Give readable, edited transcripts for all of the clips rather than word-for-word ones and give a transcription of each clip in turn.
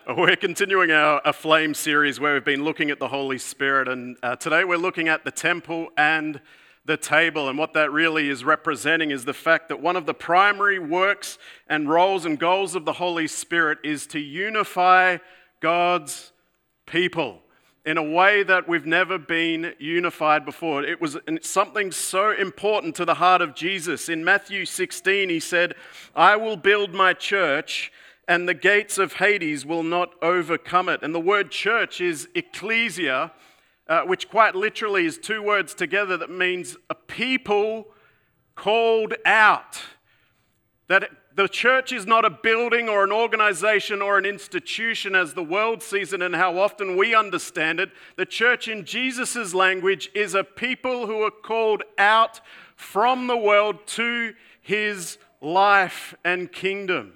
We're continuing our Flame series where we've been looking at the Holy Spirit, and today we're looking at the temple and the table. And what that really is representing is the fact that one of the primary works and roles and goals of the Holy Spirit is to unify God's people in a way that we've never been unified before. It was something so important to the heart of Jesus. In Matthew 16, he said, "I will build my church, and the gates of Hades will not overcome it." And the word church is ecclesia, which quite literally is two words together that means a people called out. That the church is not a building or an organization or an institution as the world sees it and how often we understand it. The church in Jesus' language is a people who are called out from the world to his life and kingdom.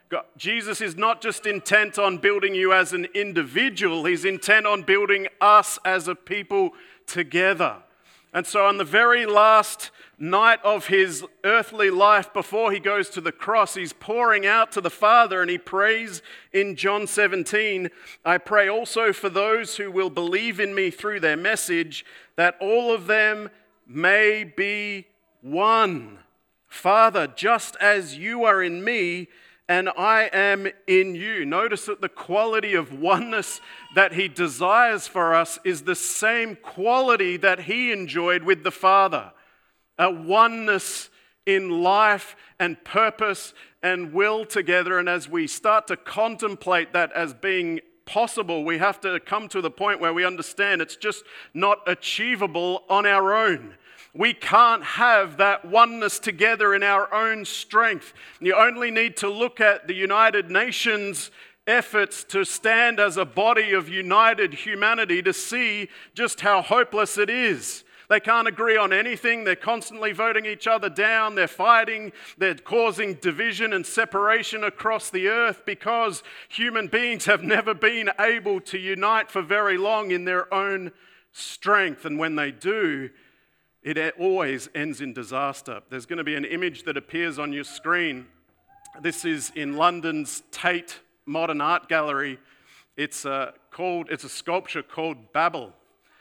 Jesus is not just intent on building you as an individual, he's intent on building us as a people together. And so on the very last night of his earthly life before he goes to the cross, he's pouring out to the Father and he prays in John 17, "I pray also for those who will believe in me through their message, that all of them may be one. Father, just as you are in me, and I am in you." Notice that the quality of oneness that he desires for us is the same quality that he enjoyed with the Father. A oneness in life and purpose and will together. And as we start to contemplate that as being possible, we have to come to the point where we understand it's just not achievable on our own. We can't have that oneness together in our own strength. You only need to look at the United Nations efforts to stand as a body of united humanity to see just how hopeless it is. They can't agree on anything. They're constantly voting each other down. They're fighting. They're causing division and separation across the earth because human beings have never been able to unite for very long in their own strength. And when they do, it always ends in disaster. There's going to be an image that appears on your screen. This is in London's Tate Modern Art Gallery. It's a sculpture called Babel.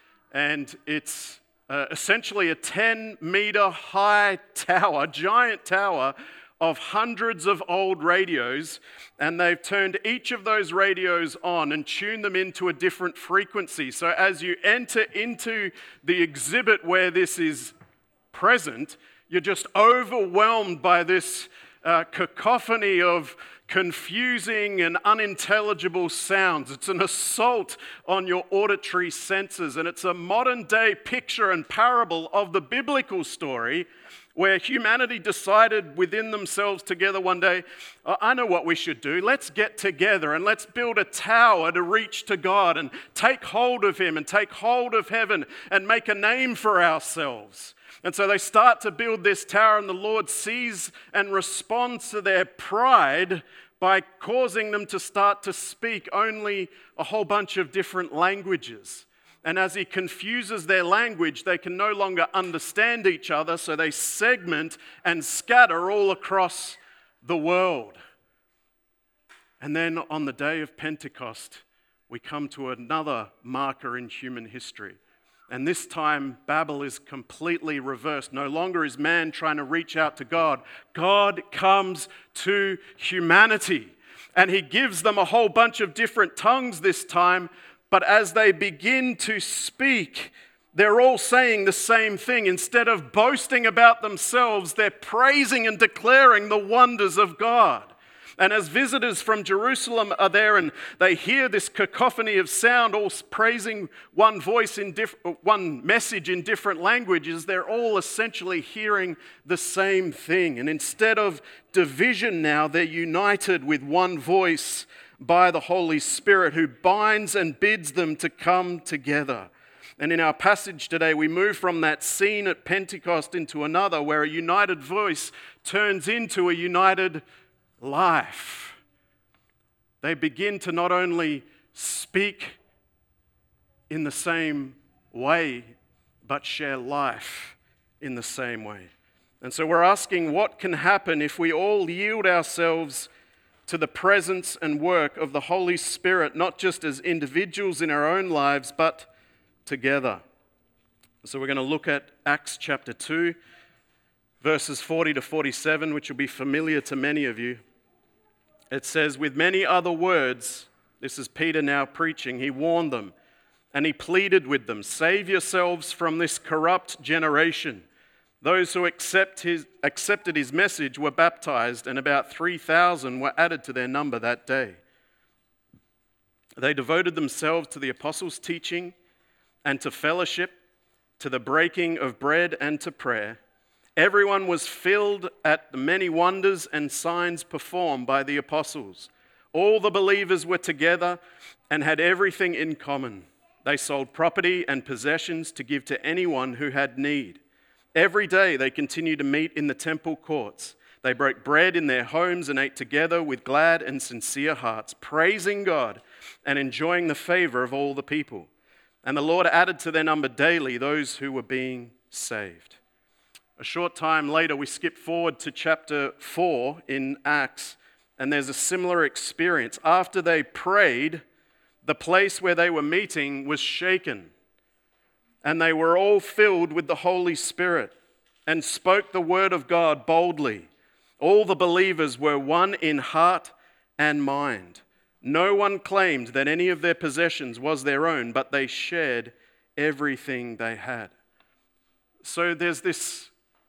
And it's essentially a 10-meter high tower, giant tower of hundreds of old radios, and they've turned each of those radios on and tuned them into a different frequency. So as you enter into the exhibit where this is present, you're just overwhelmed by this cacophony of confusing and unintelligible sounds. It's an assault on your auditory senses, and it's a modern-day picture and parable of the biblical story where humanity decided within themselves together one day, I know what we should do. Let's get together and let's build a tower to reach to God and take hold of him and take hold of heaven and make a name for ourselves. And so they start to build this tower, and the Lord sees and responds to their pride by causing them to start to speak only a whole bunch of different languages. And as he confuses their language, they can no longer understand each other, so they segment and scatter all across the world. And then on the day of Pentecost, we come to another marker in human history. And this time, Babel is completely reversed. No longer is man trying to reach out to God. God comes to humanity, and he gives them a whole bunch of different tongues this time. But as they begin to speak, they're all saying the same thing. Instead of boasting about themselves, they're praising and declaring the wonders of God. And as visitors from Jerusalem are there and they hear this cacophony of sound, all praising one voice in one message in different languages, they're all essentially hearing the same thing. And instead of division now, they're united with one voice by the Holy Spirit, who binds and bids them to come together. And in our passage today, we move from that scene at Pentecost into another where a united voice turns into a united life. They begin to not only speak in the same way, but share life in the same way. And so we're asking, what can happen if we all yield ourselves to the presence and work of the Holy Spirit, not just as individuals in our own lives, but together. So we're going to look at Acts chapter 2, verses 40 to 47, which will be familiar to many of you. It says, "With many other words," this is Peter now preaching, "he warned them, and he pleaded with them, 'Save yourselves from this corrupt generation.' Those who accepted his message were baptized, and about 3,000 were added to their number that day. They devoted themselves to the apostles' teaching and to fellowship, to the breaking of bread and to prayer. Everyone was filled at the many wonders and signs performed by the apostles. All the believers were together and had everything in common. They sold property and possessions to give to anyone who had need. Every day they continued to meet in the temple courts. They broke bread in their homes and ate together with glad and sincere hearts, praising God and enjoying the favor of all the people. And the Lord added to their number daily those who were being saved." A short time later, we skip forward to chapter 4 in Acts, and there's a similar experience. After they prayed, the place where they were meeting was shaken, and they were all filled with the Holy Spirit and spoke the word of God boldly. All the believers were one in heart and mind. No one claimed that any of their possessions was their own, but they shared everything they had. So there's this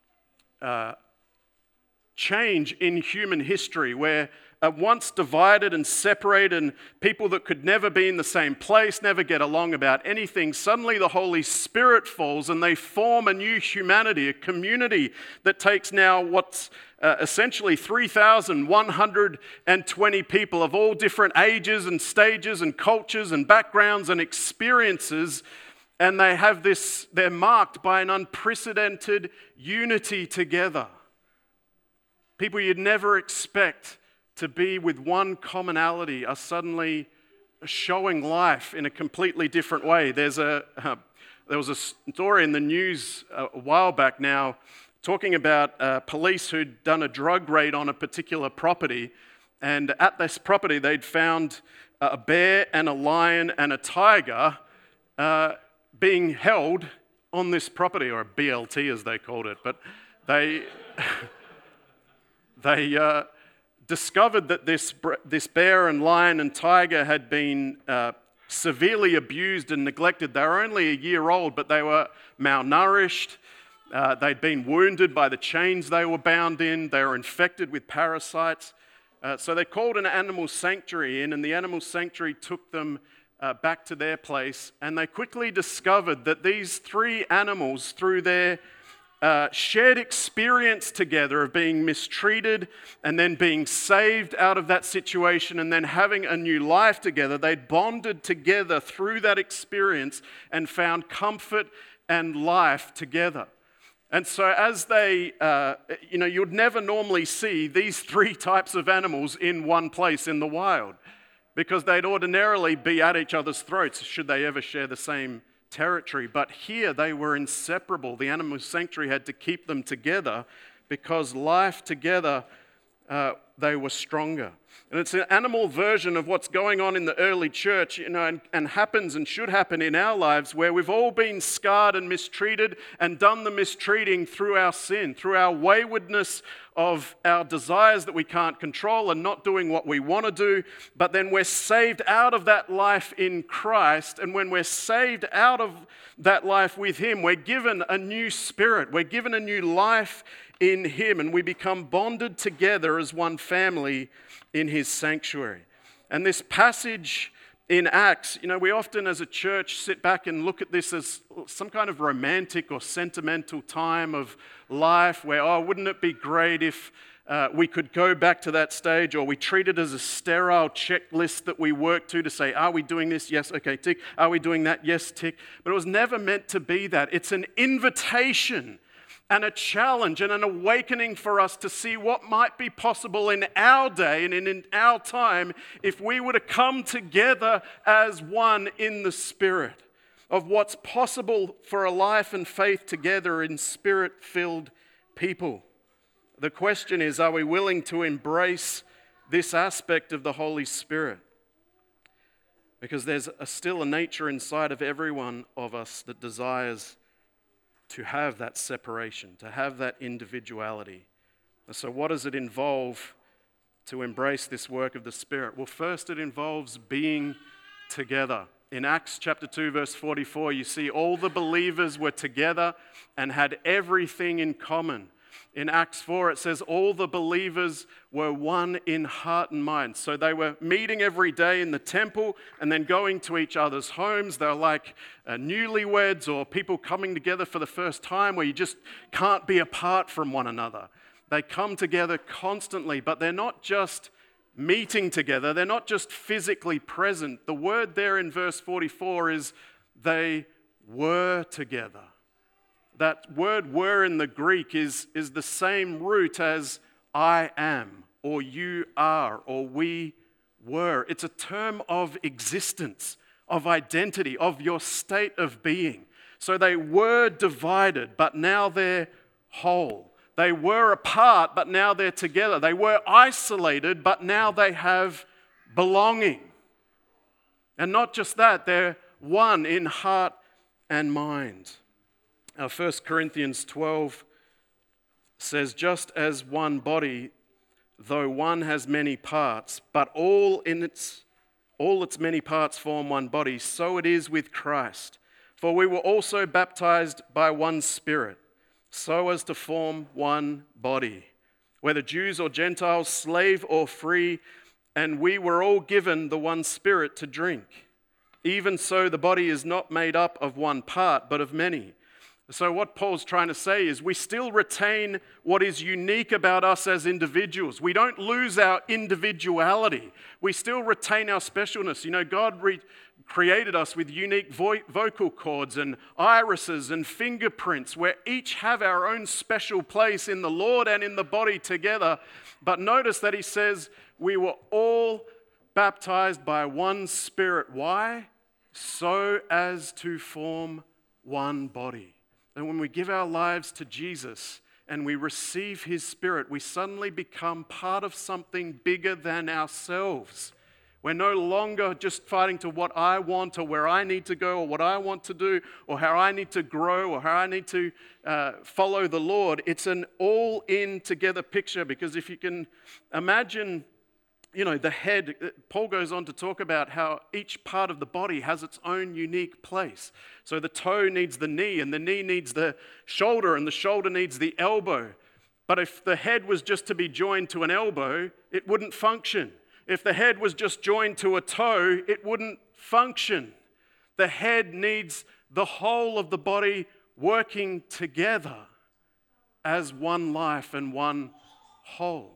change in human history where once divided and separated and people that could never be in the same place, never get along about anything, suddenly the Holy Spirit falls and they form a new humanity, a community that takes now what's essentially 3,120 people of all different ages and stages and cultures and backgrounds and experiences, and they have this, they're marked by an unprecedented unity together. People you'd never expect to be with one commonality are suddenly showing life in a completely different way. There was a story in the news a while back now talking about police who'd done a drug raid on a particular property, and at this property they'd found a bear and a lion and a tiger being held on this property, or a BLT as they called it, but they discovered that this bear and lion and tiger had been severely abused and neglected. They were only a year old, but they were malnourished. They'd been wounded by the chains they were bound in. They were infected with parasites. So they called an animal sanctuary in, and the animal sanctuary took them back to their place. And they quickly discovered that these three animals, through their shared experience together of being mistreated and then being saved out of that situation and then having a new life together, they'd bonded together through that experience and found comfort and life together. And so as they, you'd never normally see these three types of animals in one place in the wild, because they'd ordinarily be at each other's throats should they ever share the same territory. But here they were inseparable. The animal sanctuary had to keep them together because life together, they were stronger. And it's an animal version of what's going on in the early church, and happens and should happen in our lives, where we've all been scarred and mistreated and done the mistreating through our sin, through our waywardness of our desires that we can't control and not doing what we want to do. But then we're saved out of that life in Christ, and when we're saved out of that life with Him, we're given a new spirit, we're given a new life in Him, and we become bonded together as one family in His sanctuary. And this passage in Acts, we often as a church sit back and look at this as some kind of romantic or sentimental time of life where, wouldn't it be great if we could go back to that stage, or we treat it as a sterile checklist that we work to say, are we doing this? Yes, okay, tick. Are we doing that? Yes, tick. But it was never meant to be that. It's an invitation and a challenge and an awakening for us to see what might be possible in our day and in our time if we were to come together as one in the Spirit, of what's possible for a life and faith together in Spirit-filled people. The question is, are we willing to embrace this aspect of the Holy Spirit. Because there's still a nature inside of every one of us that desires to have that separation, to have that individuality. And so what does it involve to embrace this work of the Spirit? Well, first it involves being together. In Acts chapter 2, verse 44, you see all the believers were together and had everything in common. In Acts 4, it says all the believers were one in heart and mind. So they were meeting every day in the temple and then going to each other's homes. They're like newlyweds or people coming together for the first time where you just can't be apart from one another. They come together constantly, but they're not just meeting together. They're not just physically present. The word there in verse 44 is they were together. That word were in the Greek is the same root as I am, or you are, or we were. It's a term of existence, of identity, of your state of being. So they were divided, but now they're whole. They were apart, but now they're together. They were isolated, but now they have belonging. And not just that, they're one in heart and mind. 1 Corinthians 12 says, just as one body, though one has many parts, but all its many parts form one body, so it is with Christ. For we were also baptized by one Spirit, so as to form one body, whether Jews or Gentiles, slave or free, and we were all given the one Spirit to drink. Even so, the body is not made up of one part, but of many. So what Paul's trying to say is we still retain what is unique about us as individuals. We don't lose our individuality. We still retain our specialness. You know, God created us with unique vocal cords and irises and fingerprints where each have our own special place in the Lord and in the body together. But notice that he says we were all baptized by one Spirit. Why? So as to form one body. And when we give our lives to Jesus and we receive His Spirit, we suddenly become part of something bigger than ourselves. We're no longer just fighting to what I want or where I need to go or what I want to do or how I need to grow or how I need to follow the Lord. It's an all-in together picture, because if you can imagine, you know, the head, Paul goes on to talk about how each part of the body has its own unique place. So the toe needs the knee, and the knee needs the shoulder, and the shoulder needs the elbow. But if the head was just to be joined to an elbow, it wouldn't function. If the head was just joined to a toe, it wouldn't function. The head needs the whole of the body working together as one life and one whole.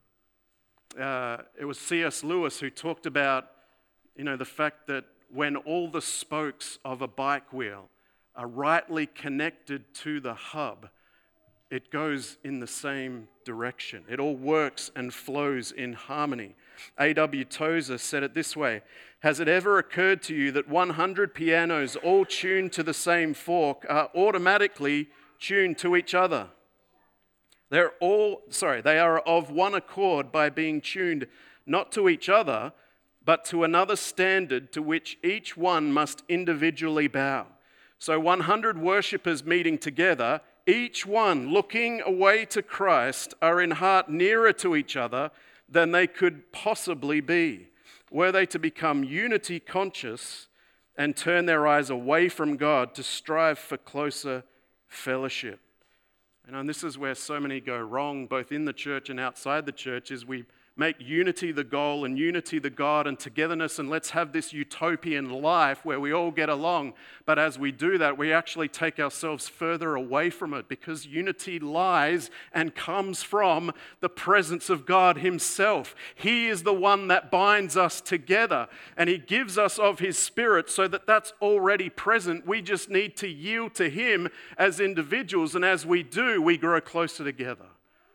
It was C.S. Lewis who talked about, you know, the fact that when all the spokes of a bike wheel are rightly connected to the hub, it goes in the same direction. It all works and flows in harmony. A.W. Tozer said it this way: has it ever occurred to you that 100 pianos all tuned to the same fork are automatically tuned to each other? They are of one accord by being tuned not to each other, but to another standard to which each one must individually bow. So 100 worshippers meeting together, each one looking away to Christ, are in heart nearer to each other than they could possibly be, were they to become unity conscious and turn their eyes away from God to strive for closer fellowship. And this is where so many go wrong, both in the church and outside the church, is we make unity the goal and unity the God and togetherness, and let's have this utopian life where we all get along. But as we do that, we actually take ourselves further away from it, because unity lies and comes from the presence of God Himself. He is the one that binds us together, and He gives us of His Spirit so that that's already present. We just need to yield to Him as individuals, and as we do, we grow closer together.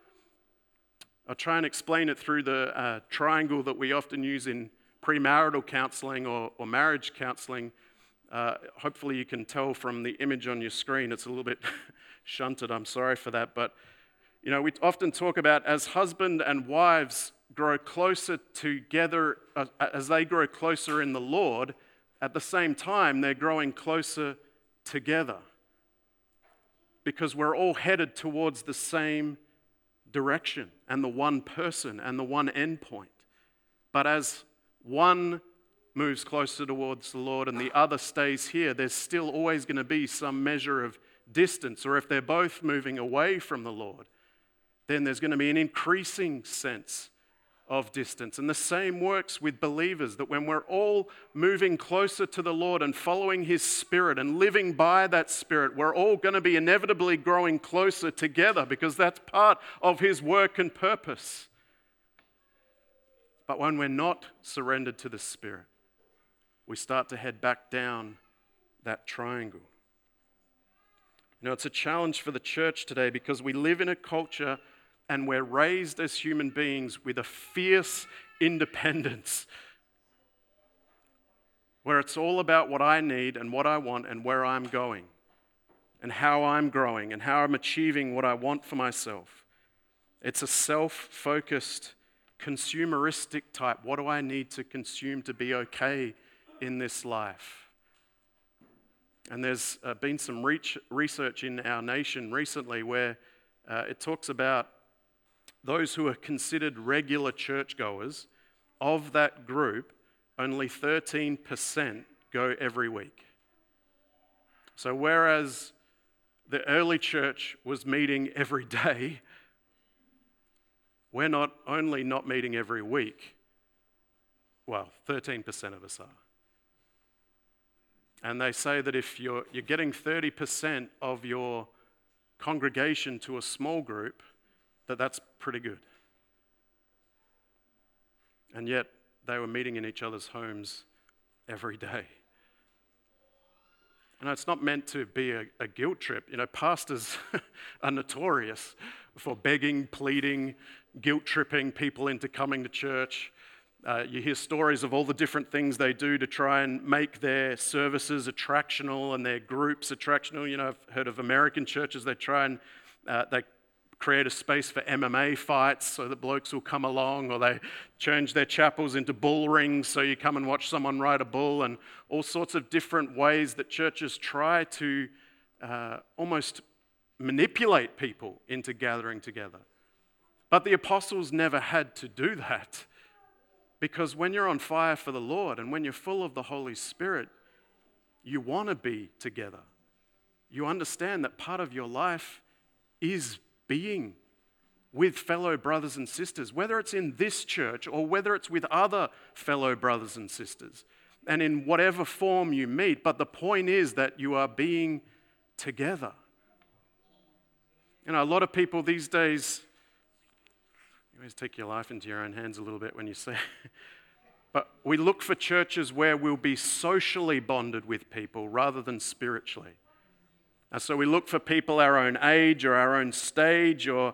I'll try and explain it through the triangle that we often use in premarital counseling or marriage counseling. Hopefully you can tell from the image on your screen. It's a little bit shunted, I'm sorry for that. But, you know, we often talk about, as husband and wives, grow closer together, as they grow closer in the Lord, at the same time, they're growing closer together. Because we're all headed towards the same direction and the one person and the one end point. But as one moves closer towards the Lord and the other stays here, there's still always going to be some measure of distance. Or if they're both moving away from the Lord, then there's going to be an increasing sense of distance. And the same works with believers, that when we're all moving closer to the Lord and following His Spirit and living by that Spirit, we're all going to be inevitably growing closer together, because that's part of His work and purpose. But when we're not surrendered to the Spirit, we start to head back down that triangle. You know, it's a challenge for the church today, because we live in a culture and we're raised as human beings with a fierce independence, where it's all about what I need and what I want and where I'm going and how I'm growing and how I'm achieving what I want for myself. It's a self-focused, consumeristic type. What do I need to consume to be okay in this life? And there's been some research in our nation recently where it talks about those who are considered regular churchgoers. Of that group, only 13% go every week. So whereas the early church was meeting every day, we're not only not meeting every week, well, 13% of us are. And they say that if you're getting 30% of your congregation to a small group, that's pretty good. And yet, they were meeting in each other's homes every day. And it's not meant to be a guilt trip. You know, pastors are notorious for begging, pleading, guilt-tripping people into coming to church. You hear stories of all the different things they do to try and make their services attractional and their groups attractional. You know, I've heard of American churches, they try and they create a space for MMA fights so that blokes will come along, or they change their chapels into bull rings so you come and watch someone ride a bull, and all sorts of different ways that churches try to almost manipulate people into gathering together. But the apostles never had to do that, because when you're on fire for the Lord and when you're full of the Holy Spirit, you want to be together. You understand that part of your life is being with fellow brothers and sisters, whether it's in this church or whether it's with other fellow brothers and sisters, and in whatever form you meet. But the point is that you are being together. You know, a lot of people these days, you always take your life into your own hands a little bit when you say, but we look for churches where we'll be socially bonded with people rather than spiritually. So we look for people our own age or our own stage, or,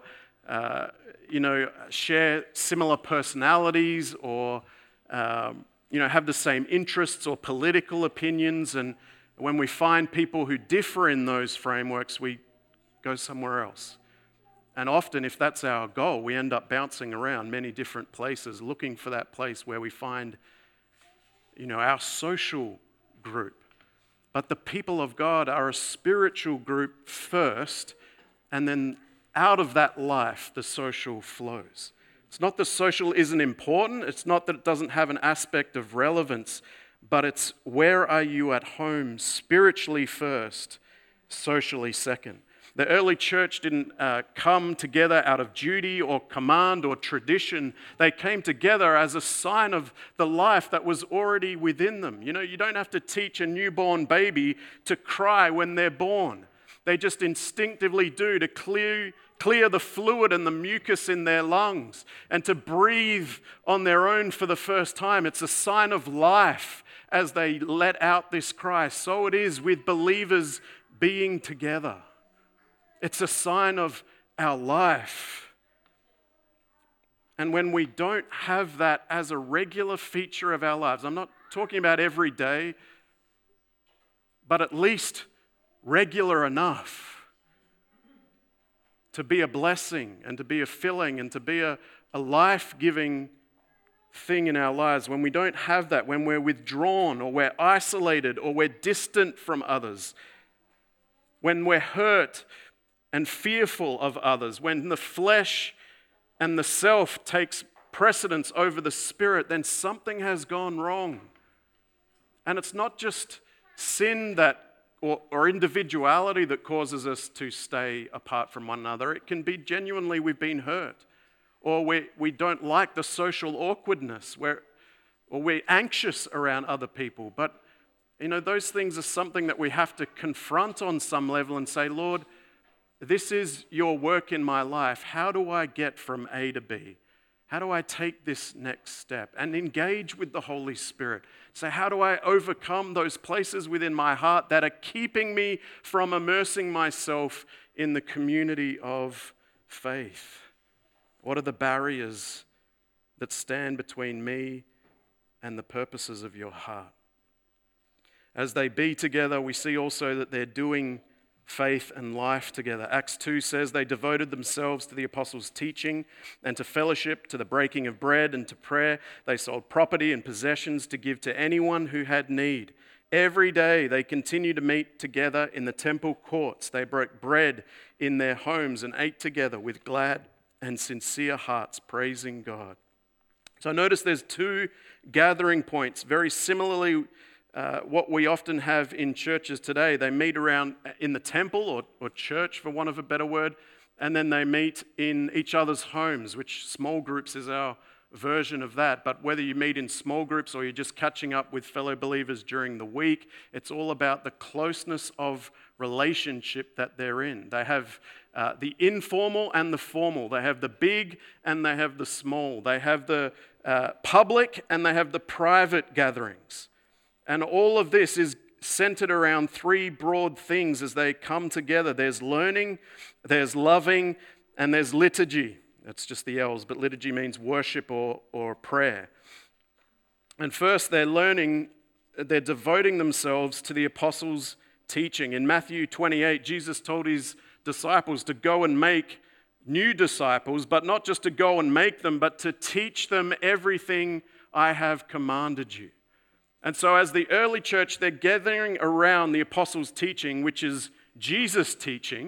share similar personalities, or, have the same interests or political opinions. And when we find people who differ in those frameworks, we go somewhere else. And often, if that's our goal, we end up bouncing around many different places, looking for that place where we find, our social group. But the people of God are a spiritual group first, and then out of that life, the social flows. It's not that social isn't important. It's not that it doesn't have an aspect of relevance, but it's where are you at home spiritually first, socially second. The early church didn't come together out of duty or command or tradition. They came together as a sign of the life that was already within them. You know, you don't have to teach a newborn baby to cry when they're born. They just instinctively do, to clear the fluid and the mucus in their lungs and to breathe on their own for the first time. It's a sign of life as they let out this cry. So it is with believers being together. It's a sign of our life. And when we don't have that as a regular feature of our lives, I'm not talking about every day, but at least regular enough to be a blessing and to be a filling and to be a a life-giving thing in our lives, when we don't have that, when we're withdrawn or we're isolated or we're distant from others, when we're hurt and fearful of others, when the flesh and the self takes precedence over the spirit, then something has gone wrong. And it's not just sin that or individuality that causes us to stay apart from one another. It can be genuinely we've been hurt, or we don't like the social awkwardness, or we're anxious around other people. But, those things are something that we have to confront on some level and say, Lord, this is your work in my life. How do I get from A to B? How do I take this next step and engage with the Holy Spirit? So how do I overcome those places within my heart that are keeping me from immersing myself in the community of faith? What are the barriers that stand between me and the purposes of your heart? As they be together, we see also that they're doing faith and life together. Acts 2 says they devoted themselves to the apostles' teaching and to fellowship, to the breaking of bread and to prayer. They sold property and possessions to give to anyone who had need. Every day they continued to meet together in the temple courts. They broke bread in their homes and ate together with glad and sincere hearts, praising God. So notice there's two gathering points, very similarly what we often have in churches today. They meet around in the temple or church, for want of a better word, and then they meet in each other's homes, which small groups is our version of that. But whether you meet in small groups or you're just catching up with fellow believers during the week, it's all about the closeness of relationship that they're in. They have the informal and the formal. They have the big and they have the small. They have the public and they have the private gatherings. And all of this is centered around three broad things as they come together. There's learning, there's loving, and there's liturgy. That's just the L's, but liturgy means worship or prayer. And first, they're learning, they're devoting themselves to the apostles' teaching. In Matthew 28, Jesus told his disciples to go and make new disciples, but not just to go and make them, but to teach them everything I have commanded you. And so as the early church, they're gathering around the apostles' teaching, which is Jesus' teaching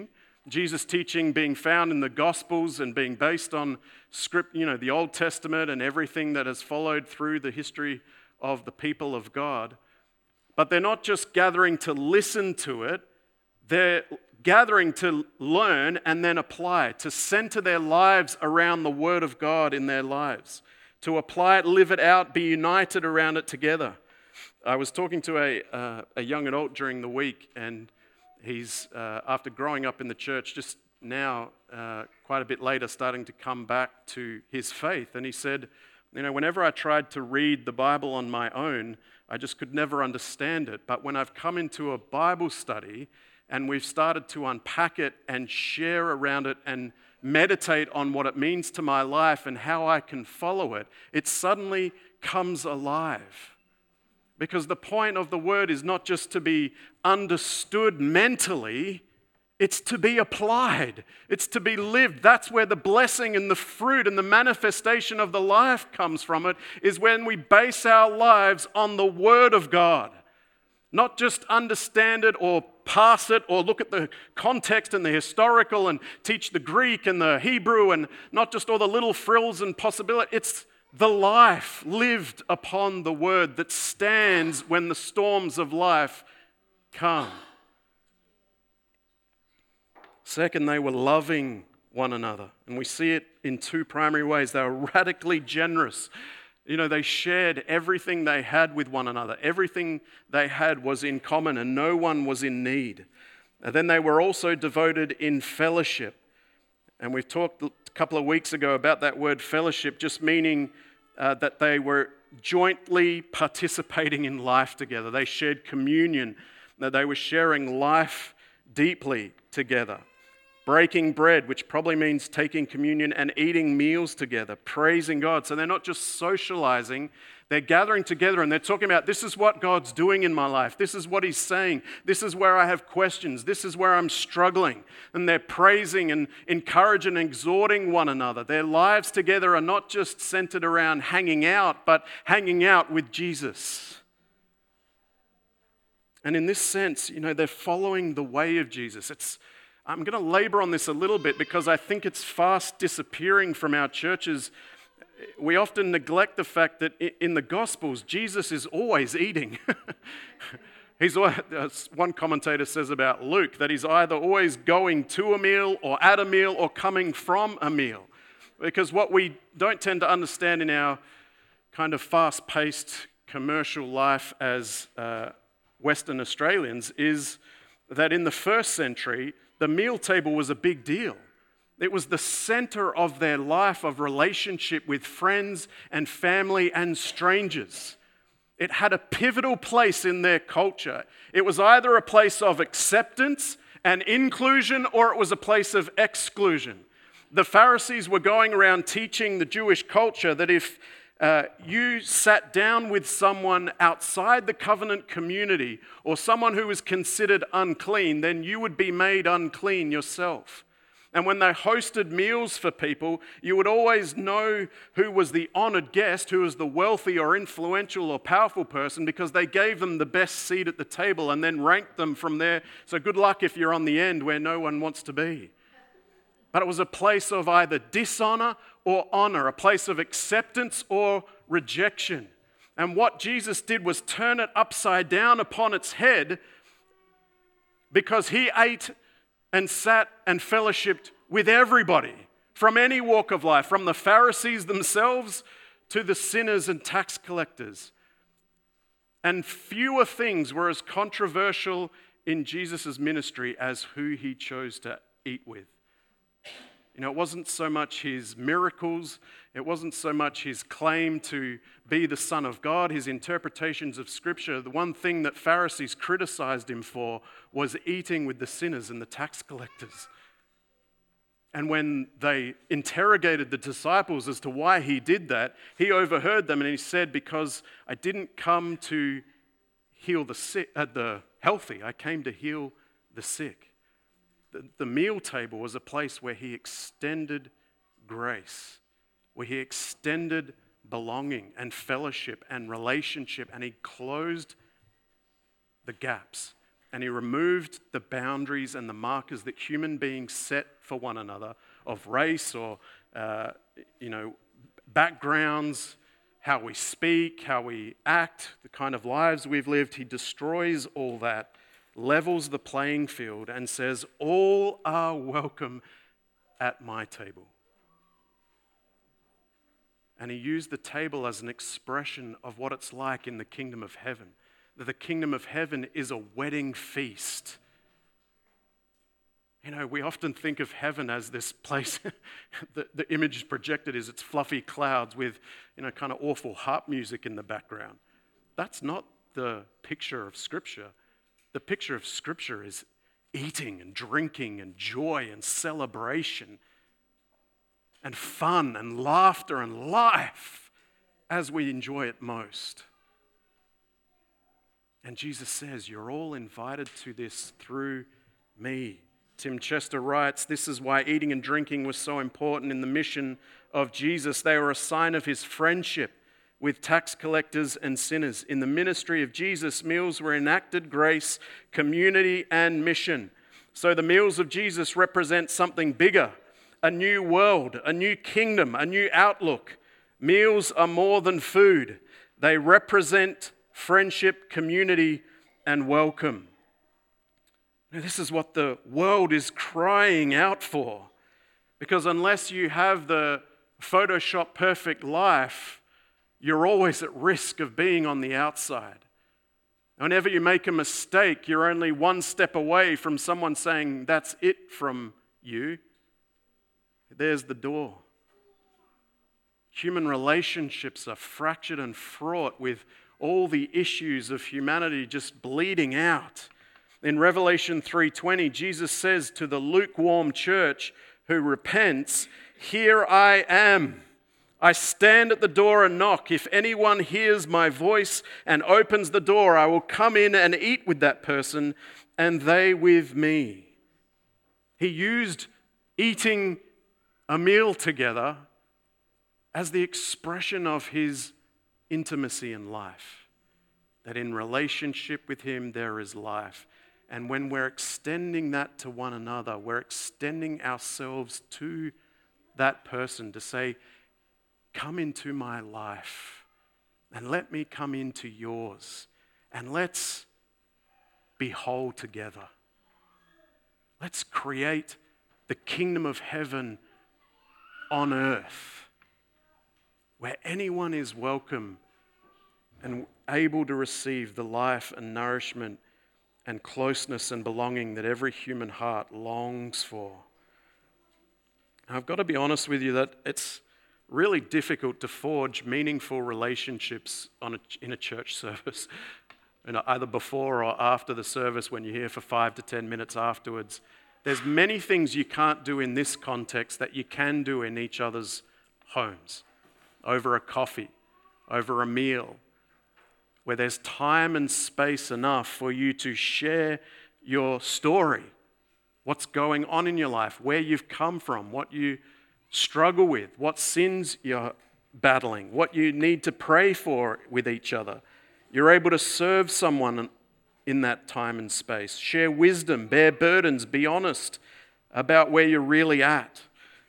being found in the Gospels and being based on script, the Old Testament and everything that has followed through the history of the people of God. But they're not just gathering to listen to it, they're gathering to learn and then apply, to center their lives around the Word of God in their lives, to apply it, live it out, be united around it together. I was talking to a young adult during the week, and he's, after growing up in the church, just now, quite a bit later, starting to come back to his faith. And he said, whenever I tried to read the Bible on my own, I just could never understand it. But when I've come into a Bible study and we've started to unpack it and share around it and meditate on what it means to my life and how I can follow it, it suddenly comes alive. Because the point of the word is not just to be understood mentally, it's to be applied. It's to be lived. That's where the blessing and the fruit and the manifestation of the life comes from it, is when we base our lives on the Word of God. Not just understand it or pass it or look at the context and the historical and teach the Greek and the Hebrew and not just all the little frills and possibilities. It's the life lived upon the Word that stands when the storms of life come. Second, they were loving one another. And we see it in two primary ways. They were radically generous. They shared everything they had with one another. Everything they had was in common and no one was in need. And then they were also devoted in fellowship. And we've talked a couple of weeks ago about that word fellowship, just meaning that they were jointly participating in life together. They shared communion, that they were sharing life deeply together. Breaking bread, which probably means taking communion and eating meals together, praising God. So they're not just socializing, They're gathering together and they're talking about, this is what God's doing in my life. This is what he's saying. This is where I have questions. This is where I'm struggling. And they're praising and encouraging and exhorting one another. Their lives together are not just centered around hanging out, but hanging out with Jesus. And in this sense, they're following the way of Jesus. I'm going to labor on this a little bit because I think it's fast disappearing from our churches. We often neglect the fact that in the Gospels, Jesus is always eating. One commentator says about Luke that he's either always going to a meal or at a meal or coming from a meal. Because what we don't tend to understand in our kind of fast-paced commercial life as Western Australians is that in the first century, the meal table was a big deal. It was the center of their life of relationship with friends and family and strangers. It had a pivotal place in their culture. It was either a place of acceptance and inclusion or it was a place of exclusion. The Pharisees were going around teaching the Jewish culture that if you sat down with someone outside the covenant community or someone who was considered unclean, then you would be made unclean yourself. And when they hosted meals for people, you would always know who was the honored guest, who was the wealthy or influential or powerful person, because they gave them the best seat at the table and then ranked them from there. So good luck if you're on the end where no one wants to be. But it was a place of either dishonor or honor, a place of acceptance or rejection. And what Jesus did was turn it upside down upon its head because he ate and sat and fellowshipped with everybody from any walk of life, from the Pharisees themselves to the sinners and tax collectors. And fewer things were as controversial in Jesus' ministry as who he chose to eat with. It wasn't so much his miracles, it wasn't so much his claim to be the Son of God, his interpretations of Scripture. The one thing that Pharisees criticized him for was eating with the sinners and the tax collectors. And when they interrogated the disciples as to why he did that, he overheard them and he said, because I didn't come to heal the healthy, I came to heal the sick. The meal table was a place where he extended grace, where he extended belonging and fellowship and relationship, and he closed the gaps and he removed the boundaries and the markers that human beings set for one another of race or backgrounds, how we speak, how we act, the kind of lives we've lived. He destroys all that, levels the playing field and says, all are welcome at my table. And he used the table as an expression of what it's like in the kingdom of heaven. That the kingdom of heaven is a wedding feast. We often think of heaven as this place, the image projected is it's fluffy clouds with, kind of awful harp music in the background. That's not the picture of Scripture. The picture of Scripture is eating and drinking and joy and celebration and fun and laughter and life as we enjoy it most. And Jesus says, you're all invited to this through me. Tim Chester writes, this is why eating and drinking was so important in the mission of Jesus. They were a sign of his friendship with tax collectors and sinners. In the ministry of Jesus, meals were enacted grace, community, and mission. So the meals of Jesus represent something bigger, a new world, a new kingdom, a new outlook. Meals are more than food. They represent friendship, community, and welcome. Now, this is what the world is crying out for. Because unless you have the Photoshop perfect life, you're always at risk of being on the outside. Whenever you make a mistake, you're only one step away from someone saying, that's it from you. There's the door. Human relationships are fractured and fraught with all the issues of humanity just bleeding out. In Revelation 3:20, Jesus says to the lukewarm church who repents, "Here I am. I stand at the door and knock. If anyone hears my voice and opens the door, I will come in and eat with that person and they with me. He used eating a meal together as the expression of his intimacy in life. That in relationship with him there is life. And when we're extending that to one another, we're extending ourselves to that person to say, come into my life and let me come into yours and let's be whole together. Let's create the kingdom of heaven on earth where anyone is welcome and able to receive the life and nourishment and closeness and belonging that every human heart longs for. Now, I've got to be honest with you that it's really difficult to forge meaningful relationships in a church service, either before or after the service when you're here for 5 to 10 minutes afterwards. There's many things you can't do in this context that you can do in each other's homes, over a coffee, over a meal, where there's time and space enough for you to share your story, what's going on in your life, where you've come from, what you struggle with, what sins you're battling, what you need to pray for with each other. You're able to serve someone in that time and space, share wisdom, bear burdens, be honest about where you're really at.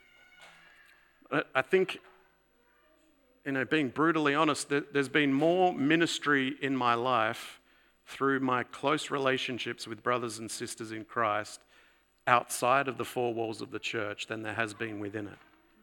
I think, being brutally honest, there's been more ministry in my life through my close relationships with brothers and sisters in Christ outside of the four walls of the church than there has been within it.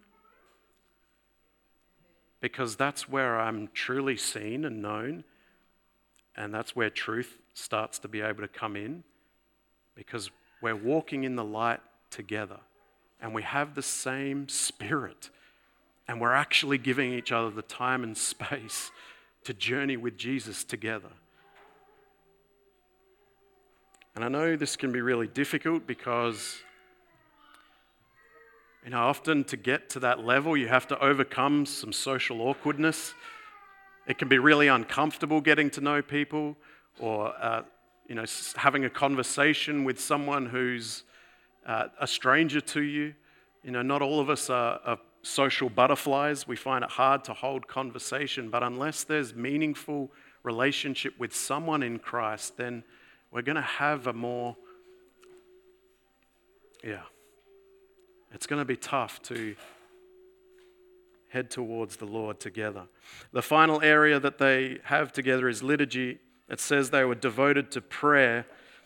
Because that's where I'm truly seen and known, and that's where truth starts to be able to come in, because we're walking in the light together, and we have the same spirit, and we're actually giving each other the time and space to journey with Jesus together. And I know this can be really difficult because often to get to that level, you have to overcome some social awkwardness. It can be really uncomfortable getting to know people or, having a conversation with someone who's a stranger to you. Not all of us are social butterflies. We find it hard to hold conversation, but unless there's meaningful relationship with someone in Christ, then we're going to have it's going to be tough to head towards the Lord together. The final area that they have together is liturgy. It says they were devoted to prayer.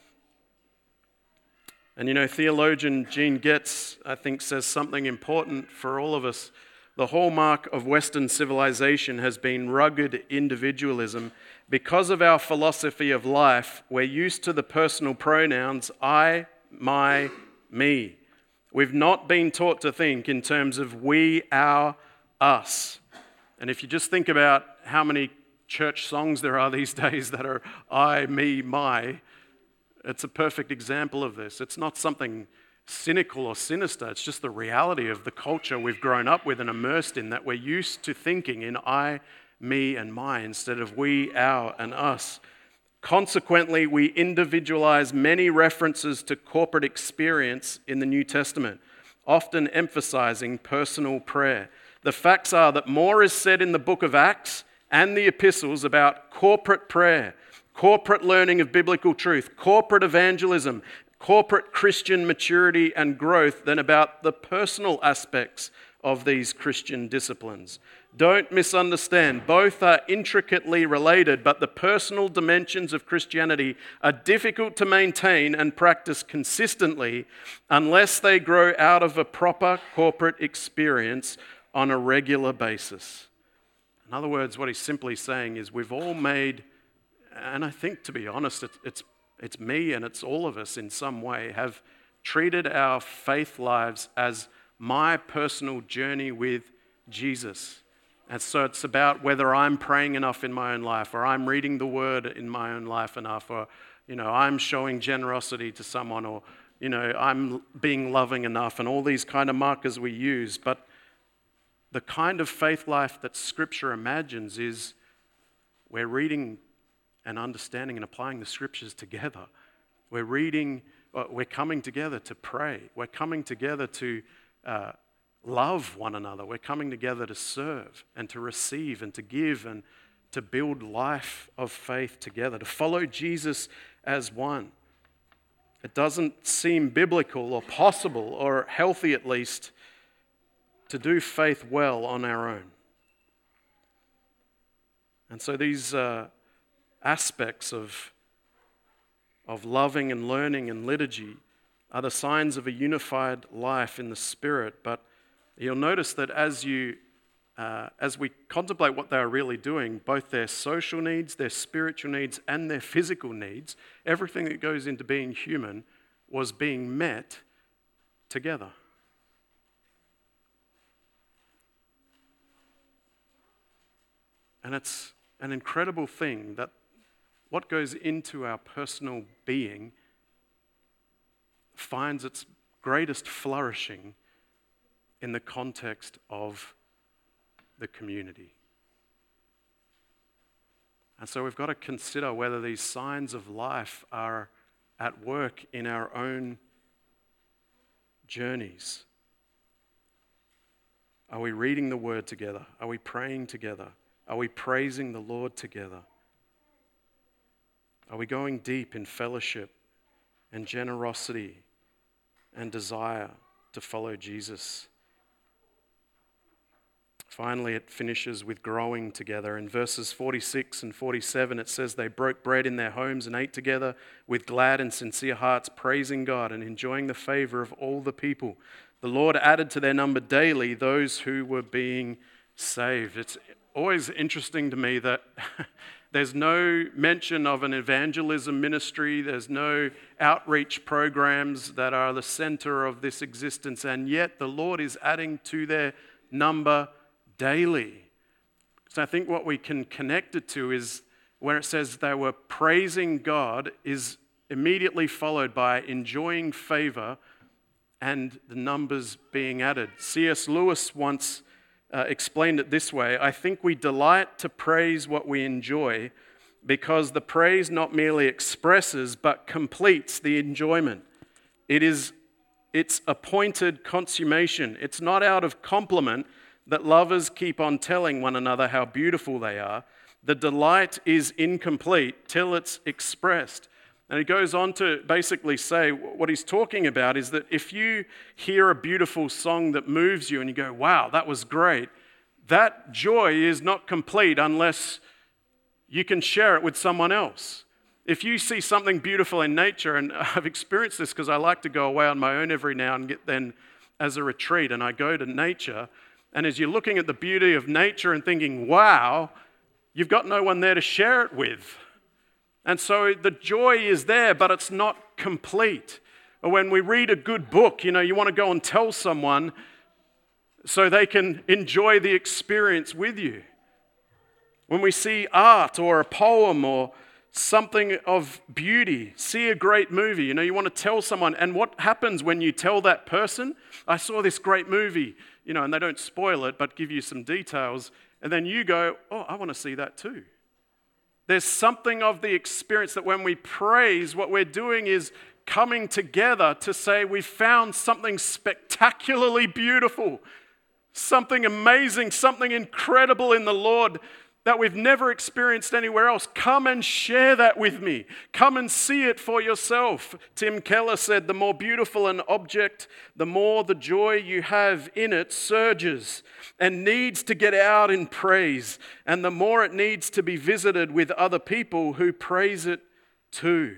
And theologian Gene Getz, I think, says something important for all of us. The hallmark of Western civilization has been rugged individualism. Because of our philosophy of life, we're used to the personal pronouns I, my, me. We've not been taught to think in terms of we, our, us. And if you just think about how many church songs there are these days that are I, me, my, it's a perfect example of this. It's not something cynical or sinister. It's just the reality of the culture we've grown up with and immersed in, that we're used to thinking in I, me, and my instead of we, our, and us. Consequently, we individualize many references to corporate experience in the New Testament, often emphasizing personal prayer. The facts are that more is said in the book of Acts and the epistles about corporate prayer, corporate learning of biblical truth, corporate evangelism, corporate Christian maturity and growth than about the personal aspects of these Christian disciplines. Don't misunderstand, both are intricately related, but the personal dimensions of Christianity are difficult to maintain and practice consistently unless they grow out of a proper corporate experience on a regular basis. In other words, what he's simply saying is we've all made, and I think, to be honest, it's me and it's all of us in some way, have treated our faith lives as my personal journey with Jesus. And so it's about whether I'm praying enough in my own life, or I'm reading the word in my own life enough, or, I'm showing generosity to someone, or, I'm being loving enough, and all these kind of markers we use. But the kind of faith life that Scripture imagines is we're reading and understanding and applying the Scriptures together. We're coming together to pray. We're coming together to love one another. We're coming together to serve and to receive and to give and to build life of faith together, to follow Jesus as one. It doesn't seem biblical or possible or healthy at least to do faith well on our own. And so these aspects of loving and learning and liturgy are the signs of a unified life in the Spirit. But you'll notice that as we contemplate what they are really doing, both their social needs, their spiritual needs, and their physical needs, everything that goes into being human was being met together. And it's an incredible thing that what goes into our personal being finds its greatest flourishing in the context of the community. And so we've got to consider whether these signs of life are at work in our own journeys. Are we reading the Word together? Are we praying together? Are we praising the Lord together? Are we going deep in fellowship and generosity and desire to follow Jesus? Finally, it finishes with growing together. In verses 46 and 47, it says they broke bread in their homes and ate together with glad and sincere hearts, praising God and enjoying the favor of all the people. The Lord added to their number daily those who were being saved. It's always interesting to me that there's no mention of an evangelism ministry. There's no outreach programs that are the center of this existence. And yet the Lord is adding to their number daily. So I think what we can connect it to is when it says they were praising God is immediately followed by enjoying favor and the numbers being added. C.S. Lewis once explained it this way: I think we delight to praise what we enjoy because the praise not merely expresses but completes the enjoyment. It's appointed consummation. It's not out of compliment that lovers keep on telling one another how beautiful they are. The delight is incomplete till it's expressed. And he goes on to basically say what he's talking about is that if you hear a beautiful song that moves you and you go, wow, that was great, that joy is not complete unless you can share it with someone else. If you see something beautiful in nature, and I've experienced this because I like to go away on my own every now and get then as a retreat, and I go to nature, and as you're looking at the beauty of nature and thinking, wow, you've got no one there to share it with. And so the joy is there, but it's not complete. Or when we read a good book, you want to go and tell someone so they can enjoy the experience with you. When we see art or a poem or something of beauty, see a great movie, you want to tell someone. And what happens when you tell that person, I saw this great movie, and they don't spoil it, but give you some details. And then you go, oh, I want to see that too. There's something of the experience that when we praise, what we're doing is coming together to say we found something spectacularly beautiful, something amazing, something incredible in the Lord that we've never experienced anywhere else. Come and share that with me. Come and see it for yourself. Tim Keller said, the more beautiful an object, the more the joy you have in it surges and needs to get out in praise, and the more it needs to be visited with other people who praise it too.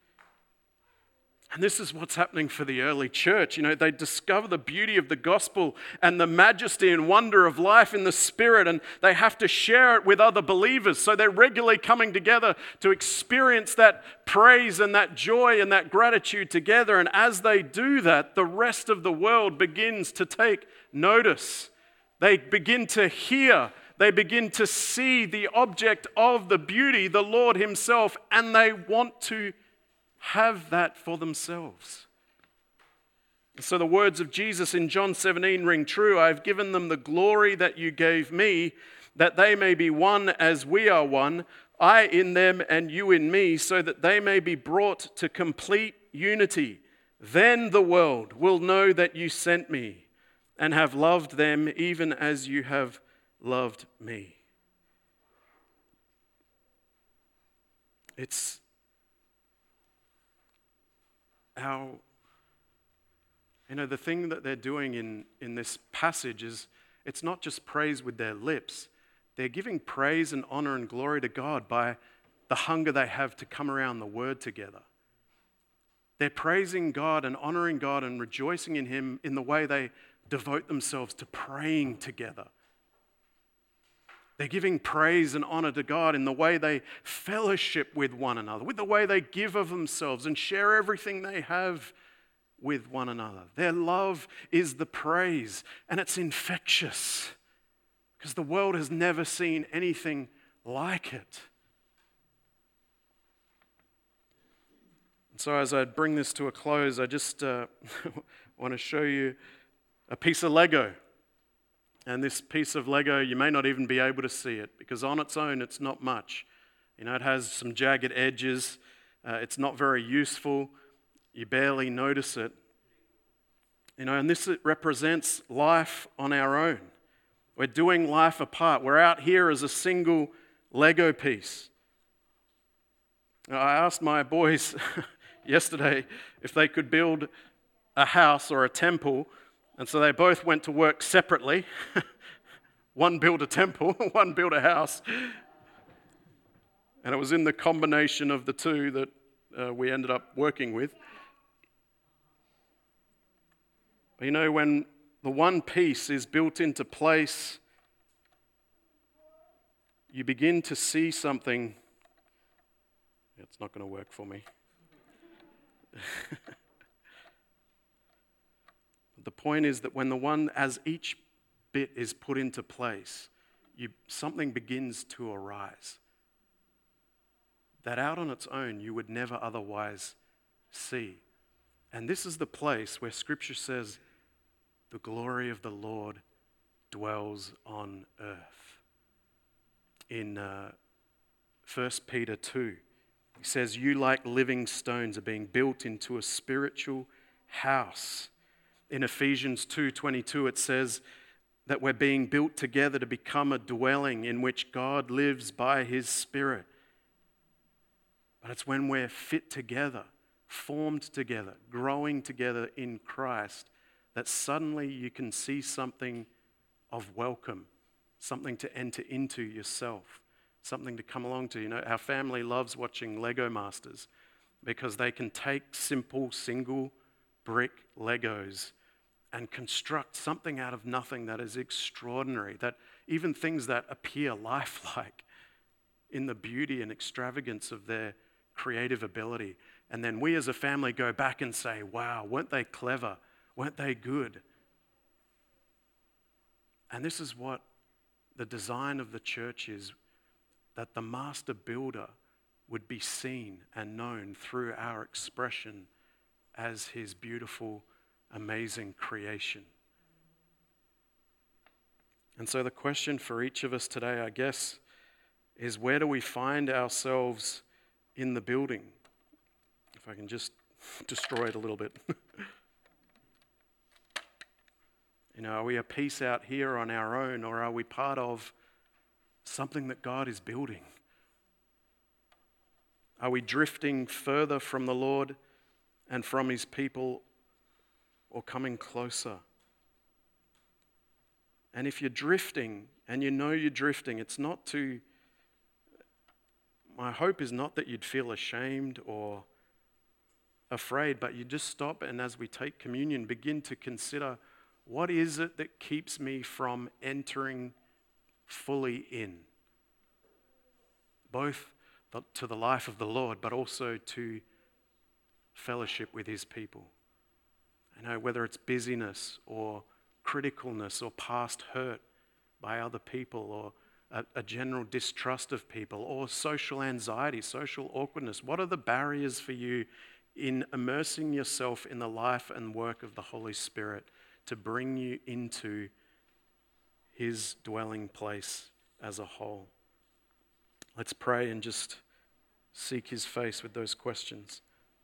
And this is what's happening for the early church. They discover the beauty of the gospel and the majesty and wonder of life in the Spirit, and they have to share it with other believers. So they're regularly coming together to experience that praise and that joy and that gratitude together. And as they do that, the rest of the world begins to take notice. They begin to hear. They begin to see the object of the beauty, the Lord Himself, and they want to have that for themselves. So the words of Jesus in John 17 ring true. I have given them the glory that you gave me, that they may be one as we are one, I in them and you in me, so that they may be brought to complete unity. Then the world will know that you sent me and have loved them even as you have loved me. It's the thing that they're doing in this passage is it's not just praise with their lips. They're giving praise and honor and glory to God by the hunger they have to come around the word together. They're praising God and honoring God and rejoicing in Him in the way they devote themselves to praying together. They're giving praise and honor to God in the way they fellowship with one another, with the way they give of themselves and share everything they have with one another. Their love is the praise, and it's infectious because the world has never seen anything like it. And so as I bring this to a close, I just want to show you a piece of Lego. And this piece of Lego, you may not even be able to see it because on its own, it's not much. It has some jagged edges. It's not very useful. You barely notice it. And this represents life on our own. We're doing life apart. We're out here as a single Lego piece. I asked my boys yesterday if they could build a house or a temple, and so they both went to work separately. One built a temple, one built a house. And it was in the combination of the two that we ended up working with. But when the one piece is built into place, you begin to see something. It's not going to work for me. The point is that as each bit is put into place, something begins to arise that out on its own you would never otherwise see. And this is the place where Scripture says the glory of the Lord dwells on earth. In 1 Peter 2, he says, you like living stones are being built into a spiritual house. In Ephesians 2:22, it says that we're being built together to become a dwelling in which God lives by His Spirit. But it's when we're fit together, formed together, growing together in Christ, that suddenly you can see something of welcome, something to enter into yourself, something to come along to. Our family loves watching Lego Masters because they can take simple single brick Legos and construct something out of nothing that is extraordinary, that even things that appear lifelike in the beauty and extravagance of their creative ability. And then we as a family go back and say, wow, weren't they clever? Weren't they good? And this is what the design of the church is, that the master builder would be seen and known through our expression as His beautiful, amazing creation. And so the question for each of us today, I guess, is where do we find ourselves in the building? If I can just destroy it a little bit. Are we a piece out here on our own, or are we part of something that God is building? Are we drifting further from the Lord and from His people, or coming closer? And if you're drifting, and you're drifting, my hope is not that you'd feel ashamed or afraid, but you just stop and as we take communion, begin to consider, what is it that keeps me from entering fully in? Both to the life of the Lord, but also to fellowship with His people. Whether it's busyness or criticalness or past hurt by other people or a general distrust of people or social anxiety, social awkwardness. What are the barriers for you in immersing yourself in the life and work of the Holy Spirit to bring you into his dwelling place as a whole. Let's pray and just seek his face with those questions.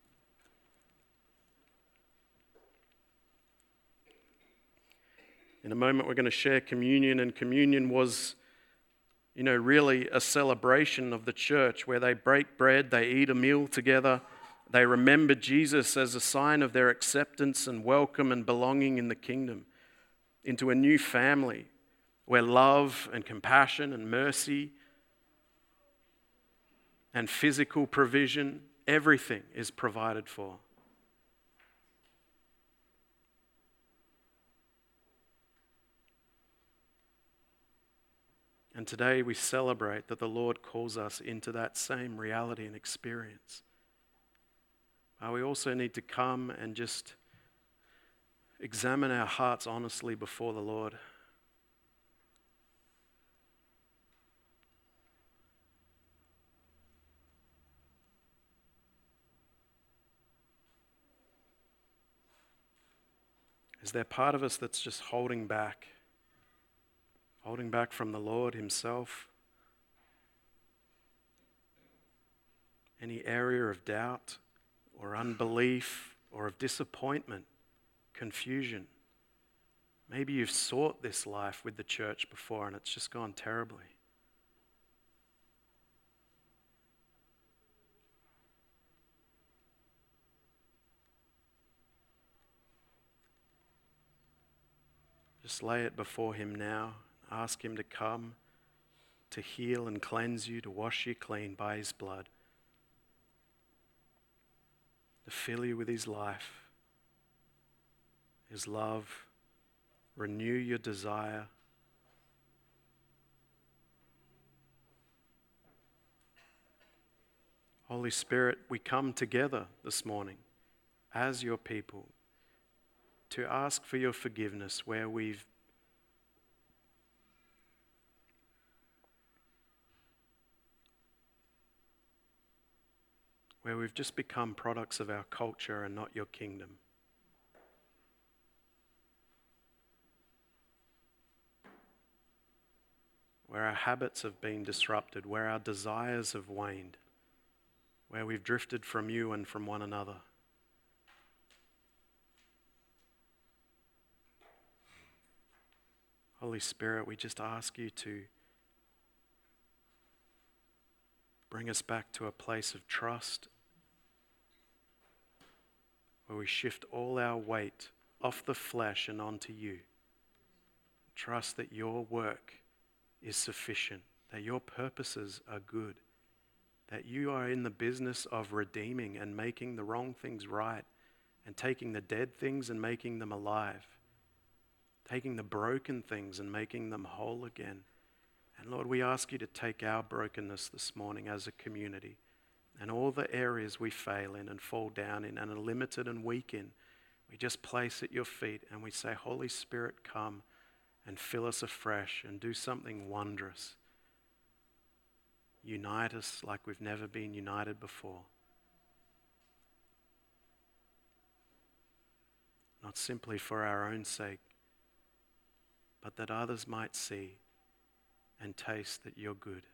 In a moment, we're going to share communion, and communion was, really a celebration of the church where they break bread, they eat a meal together, they remember Jesus as a sign of their acceptance and welcome and belonging in the kingdom, into a new family where love and compassion and mercy and physical provision, everything is provided for. And today we celebrate that the Lord calls us into that same reality and experience. We also need to come and just examine our hearts honestly before the Lord. Is there part of us that's just holding back from the Lord himself? Any area of doubt or unbelief or of disappointment, confusion? Maybe you've sought this life with the church before and it's just gone terribly. Just lay it before him now. Ask him to come, to heal and cleanse you, to wash you clean by his blood, to fill you with his life, his love, renew your desire. Holy Spirit, we come together this morning as your people to ask for your forgiveness where we've just become products of our culture and not your kingdom. Where our habits have been disrupted, where our desires have waned, where we've drifted from you and from one another. Holy Spirit, we just ask you to bring us back to a place of trust where we shift all our weight off the flesh and onto you. Trust that your work is sufficient, that your purposes are good, that you are in the business of redeeming and making the wrong things right and taking the dead things and making them alive, taking the broken things and making them whole again. And Lord, we ask you to take our brokenness this morning as a community and all the areas we fail in and fall down in and are limited and weak in. We just place at your feet and we say, Holy Spirit, come and fill us afresh and do something wondrous. Unite us like we've never been united before. Not simply for our own sake, but that others might see and taste that you're good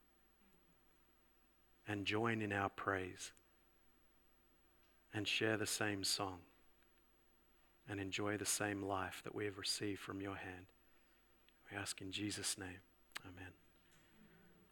and join in our praise and share the same song and enjoy the same life that we have received from your hand. We ask in Jesus' name, amen.